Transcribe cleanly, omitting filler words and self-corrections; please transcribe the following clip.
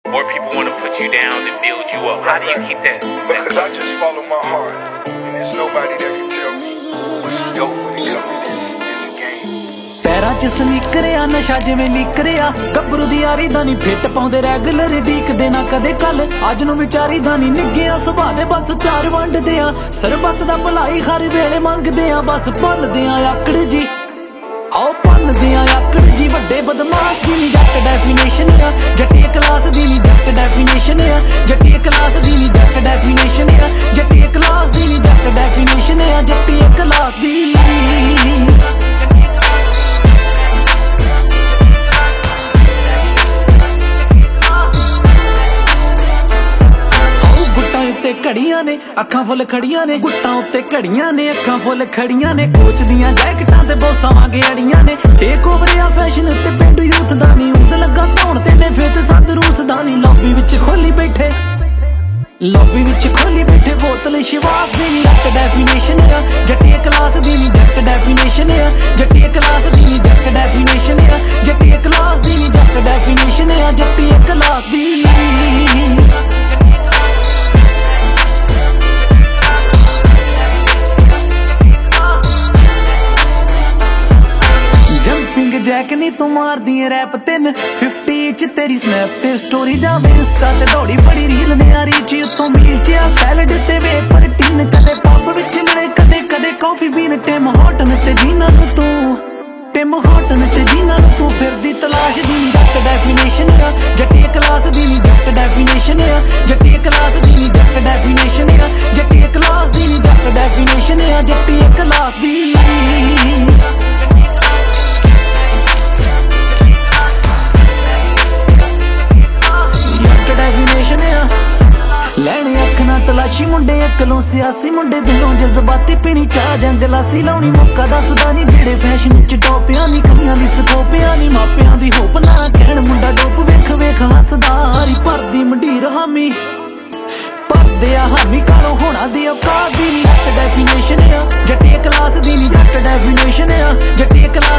or people want to put you down and build you up? How do you keep that? Because I just follow my heart, and there's nobody that can tell me what's dope when it comes to this game. ਪੈਰਾਂ 'ਚ ਸਨੀਕਰਿਆ ਨਸ਼ਾ ਜਿਵੇਂ ਲੀਕਰਿਆ ਗੱਭਰੂ ਦੀ ਯਾਰੀ ਦਾ ਨੀ fit ਪਾਉਂਦੇ regular ਡੀਕਦੇ ਨਾ ਕਦੇ ਕੱਲ ਅੱਜ ਨੂੰ ਵਿਚਾਰੀ ਦਾ ਨੀ ਨਿੱਗਿਆ ਸੁਭਾਅ ਦੇ ਬਸ ਪਿਆਰ ਵੰਡਦੇ ਆ ਸਰਬੱਤ ਦਾ ਭਲਾਈ ਹਰ ਵੇਲੇ ਮੰਗਦੇ ਆ ਬਸ ਭੁੱਲਦੇ ਆ ਆਕੜ ਜੀ ਆਓ ਭੰਨਦੇ ਆ ਆਕੜ ਜੀ ਵੱਡੇ ਬਦਮਾਸ਼ ਦੀ ਨੀ ਜੱਟ ਡੈਫੀਨੇਸ਼ਨ ਆ ਜੱਟੀ ਕਲਾਸ ਦੀ ਨੀ ਜੱਟ ਡੈਫੀਨੇਸ਼ਨ ਆ ਜੱਟੀ ਕਲਾਸ ਦੀ ਨੀ ਜੱਟ ਡੈਫੀਨੇਸ਼ਨ ਆ ਜੱਟੀ ਕਲਾਸ ਦੀ ਨੀ ਜੱਟ ਡੈਫੀਨੇਸ਼ਨ ਆ ਜੱਟੀ ਕਲਾਸ ਦੀ ਘੜੀਆਂ ਨੇ ਅੱਖਾਂ ਫੁੱਲ ਖੜੀਆਂ ਨੇ ਗੁੱਟਾਂ ਉੱਤੇ ਘੜੀਆਂ ਨੇ ਅੱਖਾਂ ਫੁੱਲ ਖੜੀਆਂ ਨੇ ਕੋਚ ਦੀਆਂ ਜੈਕਟਾਂ ਤੇ ਬੋਸਾਂ ਵਾਂਗੇ ਅੜੀਆਂ ਨੇ ਟੇਕ ਓਵਰ ਆ ਫੈਸ਼ਨ ਤੇ ਪਿੰਡੂ ਯੂਥ ਦਾ ਨੀ ਉਂਦ ਲੱਗਾ ਧੌਣ ਤੇ ਨੇ ਫਿੱਟ ਸੰਦ ਰੂਸ ਦਾ ਨੀ ਲੌਬੀ ਵਿੱਚ ਖੋਲੀ ਬੈਠੇ ਬੋਤਲ ਸ਼ਿਵਾਸ ਦੀ ਨੀ ਜੱਟ ਡੈਫੀਨੇਸ਼ਨ ਆ ਜੱਟੀ ਕਲਾਸ ਦੀ ਨੀ ਜੱਟ ਡੈਫੀਨੇਸ਼ਨ ਆ ਜੱਟੀ ਕਲਾਸ ਦੀ ਨੀ ਜੱਟ ਡੈਫੀਨੇਸ਼ਨ ਆ ਜੱਟੀ ਕਲਾਸ ਦੀ ਨੀ ਜੱਟ ਡੈਫੀਨੇਸ਼ਨ ਆ ਜੱਟੀ ਕਲਾਸ ਦੀ ਜੈਕ ਨੀ ਤੂੰ ਮਾਰਦੀ ਏ ਰੈਪ 350 ਚ ਤੇਰੀ ਸਨੈਪ ਤੇ ਸਟੋਰੀ ਜਾਵੇ ਇੰਸਟਾ ਤੇ ਦੌੜੀ ਫੜੀ ਰੀਲ ਨਿਆਰੀ ਚ ਉੱਤੋਂ ਮੀਲ ਚ ਆ ਸੈਲਡ ਤੇ ਵੇ ਪ੍ਰੋਟੀਨ ਕਦੇ ਪੱਬ ਵਿੱਚ ਮਿਲੇ ਕਦੇ ਕਾਫੀ ਬੀਨ ਟਿਮ ਹੌਟਨ ਤੇ ਜੀਨਾ ਨੂੰ ਤੂੰ ਫਿਰਦੀ ਤਲਾਸ਼ ਦੀ ਜੱਟ ਡੈਫੀਨੇਸ਼ਨ ਆ ਜੱਟੀ ਕਲਾਸ ਦੀ ਨੀ ਜੱਟ ਡੈਫੀਨੇਸ਼ਨ ਆ ਜੱਟੀ ਕਲਾਸ ਦੀ ਨੀ ਜੱਟ ਡੈਫੀਨੇਸ਼ਨ ਆ ਜੱਟੀ ਕਲਾਸ ਦੀ ਨੀ ਜੱਟ ਡੈਫੀਨੇਸ਼ਨ ਆ ਜੱਟੀ ਕਲਾਸ ਦੀ ਲੈਣੇ ਅੱਖ ਨਾ ਤਲਾਸ਼ੀ ਮੁੰਡੇ ਅਕਲੋਂ ਸਿਆਸੀ ਮੁੰਡੇ ਦਿਲੋਂ ਜਜ਼ਬਾਤੀ ਪੀਣੀ ਚਾਹ ਜਾਂ ਗਲਾਸੀ ਲਾਉਣੀ ਮੌਕਾ ਦੱਸਦਾ ਨੀ ਜਿਹੜੇ ਫੈਸ਼ਨ ਚ ਟੋਪਿਆਂ ਨੀ ਕਈਆਂ ਦੀ ਸਕੋਪਿਆਂ ਨੀ ਮਾਪਿਆਂ ਦੀ ਹੋਪ ਨਾ ਕਹਿਣ ਮੁੰਡਾ ਡੋਪ ਵੇਖ ਹੱਸਦਾ ਹਾਰੀ ਭਰਦੀ ਮੰਡੀਰ ਹਾਮੀ ਭਰਦੇ ਆ ਹਾਮੀ ਕਾਲੋਂ ਹੋਣਾ ਦੀ ਔਕਾਤ ਦੀ ਨੀ ਜੱਟ ਡੈਫੀਨੇਸ਼ਨ ਆ ਜੱਟੀ ਕਲਾਸ ਦੀ ਨੀ ਜੱਟ ਡੈਫੀਨੇਸ਼ਨ ਆ ਜੱਟੀ